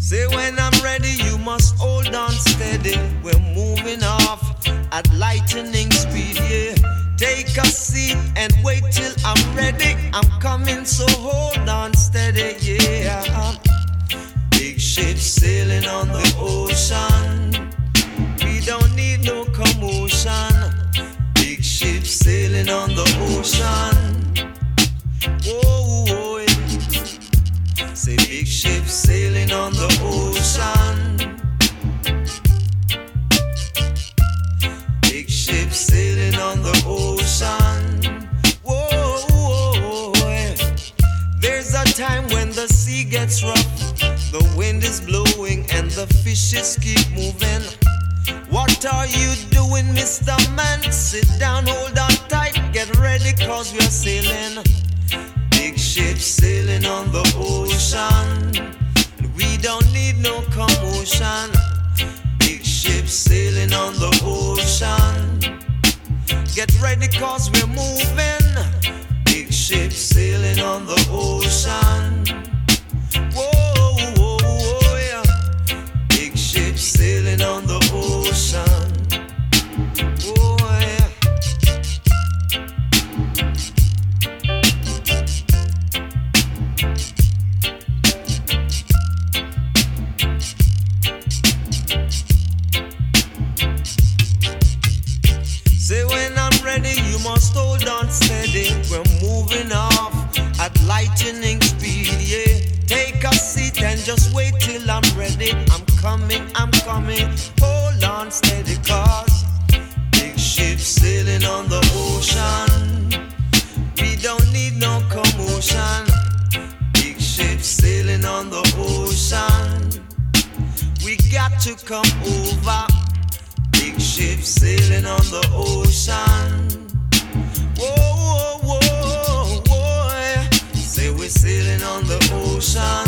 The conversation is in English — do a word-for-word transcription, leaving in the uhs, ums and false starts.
Say when I'm ready, you must hold on steady. We're moving off at lightning speed, yeah. Take a seat and wait till I'm ready. I'm coming, so hold on steady, yeah. Big ship sailing on the ocean. We don't need no commotion. Big ship sailing on the ocean. Whoa, whoa, yeah. Say big ship sailing on the ocean. Big ship sailing on the ocean. Whoa, whoa, yeah. There's a time when the sea gets rough, the wind is blowing and the fishes keep moving. What are you doing, Mister Man? Sit down, hold on tight, get ready, cause we're sailing. Big ship sailing on the ocean. We don't need no commotion. Big ship sailing on the ocean. Get ready, cause we're moving. Big ship sailing on the ocean. Whoa, whoa, whoa, yeah. Big ship sailing on the ocean. Oh, yeah. Say when I'm ready, you must hold on steady. We're moving off at lightning speed, yeah. Take a seat and just wait till I'm ready. I'm coming, I'm coming. Hold on steady, cause big ship sailing on the ocean. We don't need no commotion. Big ship sailing on the ocean. We got to come over. Big ship sailing on the ocean. Whoa, whoa, whoa, whoa. Say we're sailing on the ocean.